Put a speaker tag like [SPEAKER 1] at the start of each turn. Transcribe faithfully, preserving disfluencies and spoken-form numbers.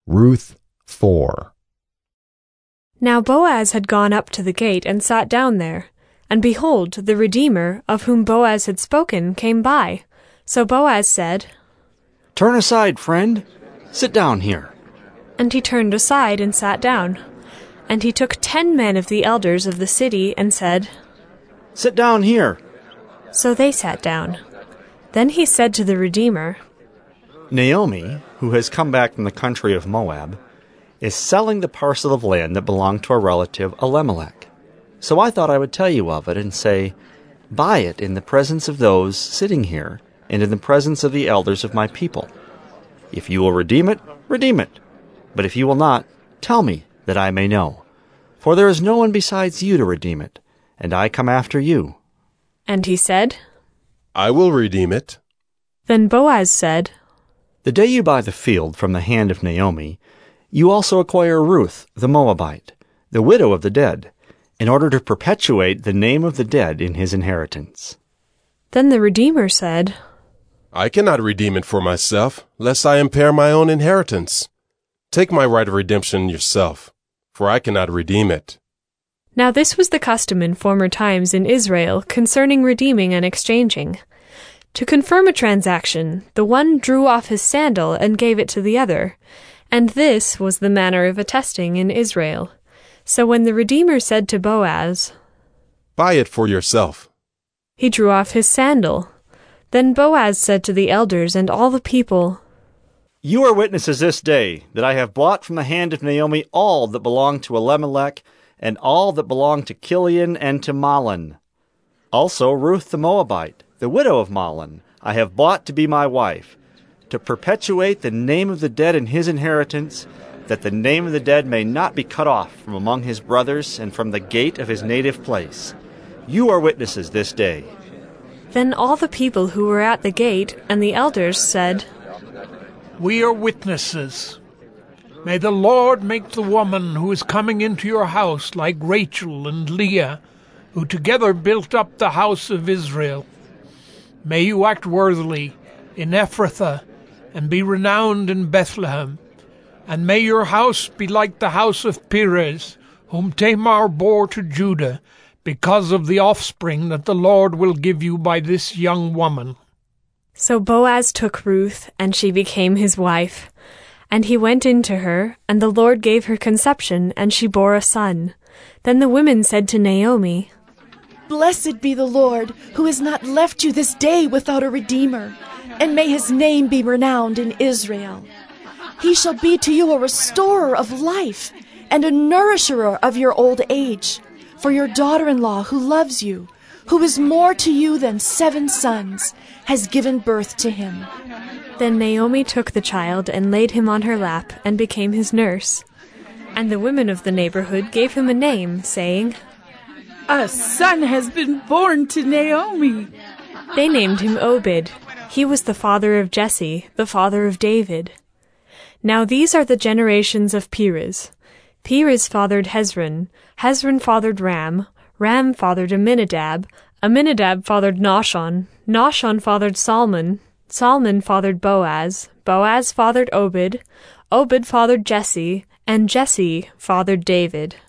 [SPEAKER 1] Ruth four.
[SPEAKER 2] Now Boaz had gone up to the gate and sat down there. And behold, the Redeemer, of whom Boaz had spoken, came by. So Boaz said,
[SPEAKER 3] "Turn aside, friend. Sit down here."
[SPEAKER 2] And he turned aside and sat down. And he took ten men of the elders of the city and said,
[SPEAKER 3] "Sit down here."
[SPEAKER 2] So they sat down. Then he said to the Redeemer,
[SPEAKER 3] Naomi, who has come back from the country of Moab, is selling the parcel of land that belonged to a relative, Elimelech. So I thought I would tell you of it and say, buy it in the presence of those sitting here and in the presence of the elders of my people. If you will redeem it, redeem it. But if you will not, tell me, that I may know. For there is no one besides you to redeem it, and I come after you.
[SPEAKER 2] And he said,
[SPEAKER 4] I will redeem it.
[SPEAKER 2] Then Boaz said,
[SPEAKER 3] The day you buy the field from the hand of Naomi, you also acquire Ruth the Moabite, the widow of the dead, in order to perpetuate the name of the dead in his inheritance.
[SPEAKER 2] Then the Redeemer said,
[SPEAKER 4] I cannot redeem it for myself, lest I impair my own inheritance. Take my right of redemption yourself, for I cannot redeem it.
[SPEAKER 2] Now this was the custom in former times in Israel concerning redeeming and exchanging. To confirm a transaction, the one drew off his sandal and gave it to the other, and this was the manner of attesting in Israel. So when the Redeemer said to Boaz,
[SPEAKER 4] Buy it for yourself,
[SPEAKER 2] he drew off his sandal. Then Boaz said to the elders and all the people,
[SPEAKER 3] You are witnesses this day that I have bought from the hand of Naomi all that belonged to Elimelech, and all that belonged to Chilion and to Mahlon. Also Ruth the Moabite, the widow of Mahlon, I have bought to be my wife, to perpetuate the name of the dead in his inheritance, that the name of the dead may not be cut off from among his brothers and from the gate of his native place. You are witnesses this day.
[SPEAKER 2] Then all the people who were at the gate and the elders said,
[SPEAKER 5] We are witnesses. May the Lord make the woman who is coming into your house like Rachel and Leah, who together built up the house of Israel. May you act worthily in Ephrathah and be renowned in Bethlehem. And may your house be like the house of Perez, whom Tamar bore to Judah, because of the offspring that the Lord will give you by this young woman.
[SPEAKER 2] So Boaz took Ruth, and she became his wife. And he went in to her, and the Lord gave her conception, and she bore a son. Then the women said to Naomi,
[SPEAKER 6] Blessed be the Lord, who has not left you this day without a redeemer, and may his name be renowned in Israel. He shall be to you a restorer of life, and a nourisher of your old age, for your daughter-in-law who loves you, who is more to you than seven sons, has given birth to him.
[SPEAKER 2] Then Naomi took the child and laid him on her lap, and became his nurse. And the women of the neighborhood gave him a name, saying,
[SPEAKER 7] A son has been born to Naomi.
[SPEAKER 2] They named him Obed. He was the father of Jesse, the father of David. Now these are the generations of Perez. Perez fathered Hezron, Hezron fathered Ram, Ram fathered Amminadab, Amminadab fathered Nahshon, Nahshon fathered Salmon, Salmon fathered Boaz, Boaz fathered Obed, Obed fathered Jesse, and Jesse fathered David.